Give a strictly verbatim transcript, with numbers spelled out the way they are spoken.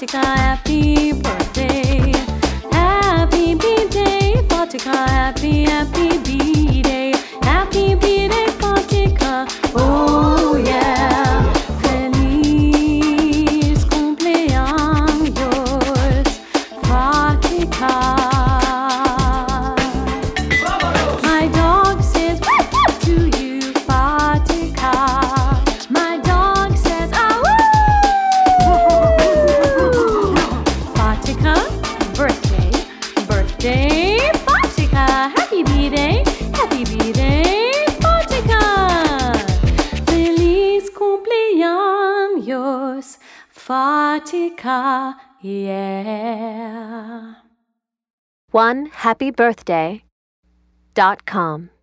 Fatika, happy birthday. Happy B-Day, Fatika, happy, happy B-Day. Happy B-Day, Fatika, oh yeah. Feliz cumpleaños, Fatika. My dog says to you, Fatika. My dog says, ah, Fatika, birthday, birthday, Fatika. Happy B-Day, happy B-Day, Fatika. Feliz cumpleaños, Fatika, yeah. one happy birthday dot com